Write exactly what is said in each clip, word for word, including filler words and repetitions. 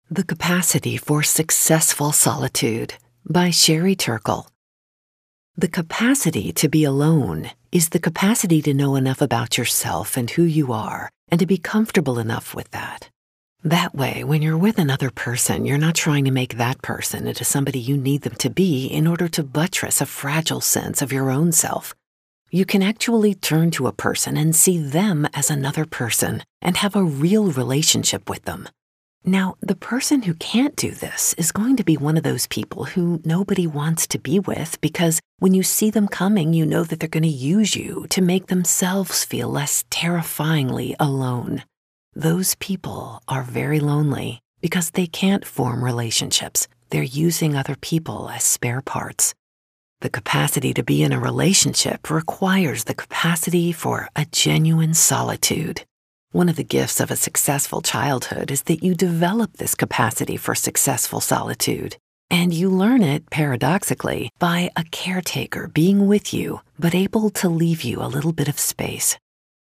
The Capacity for Successful Solitude by Sherry Turkle. The capacity to be alone is the capacity to know enough about yourself and who you are, and to be comfortable enough with that. That way, when you're with another person, you're not trying to make that person into somebody you need them to be in order to buttress a fragile sense of your own self. You can actually turn to a person and see them as another person and have a real relationship with them. Now, the person who can't do this is going to be one of those people who nobody wants to be with, because when you see them coming, you know that they're going to use you to make themselves feel less terrifyingly alone. Those people are very lonely because they can't form relationships. They're using other people as spare parts. The capacity to be in a relationship requires the capacity for a genuine solitude. One of the gifts of a successful childhood is that you develop this capacity for successful solitude, and you learn it, paradoxically, by a caretaker being with you, but able to leave you a little bit of space.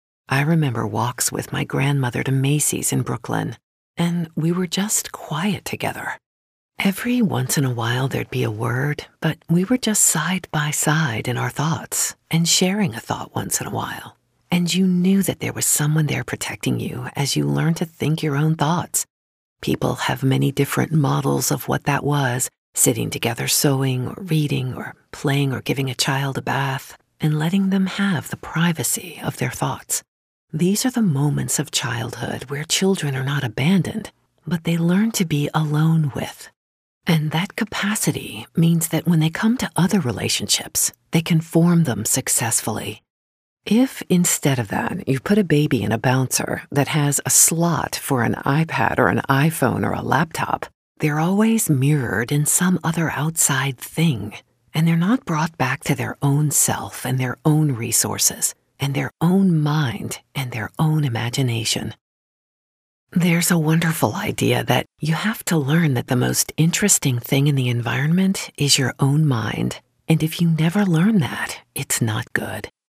I remember walks with my grandmother to Macy's in Brooklyn, and we were just quiet together. Every once in a while there'd be a word, but we were just side by side in our thoughts and sharing a thought once in a while. And you knew that there was someone there protecting you as you learned to think your own thoughts. People have many different models of what that was, sitting together sewing or reading or playing or giving a child a bath and letting them have the privacy of their thoughts. These are the moments of childhood where children are not abandoned, but they learn to be alone with. And that capacity means that when they come to other relationships, they can form them successfully. If instead of that, you put a baby in a bouncer that has a slot for an iPad or an iPhone or a laptop, they're always mirrored in some other outside thing, and they're not brought back to their own self and their own resources and their own mind and their own imagination. There's a wonderful idea that you have to learn that the most interesting thing in the environment is your own mind, and if you never learn that, it's not good.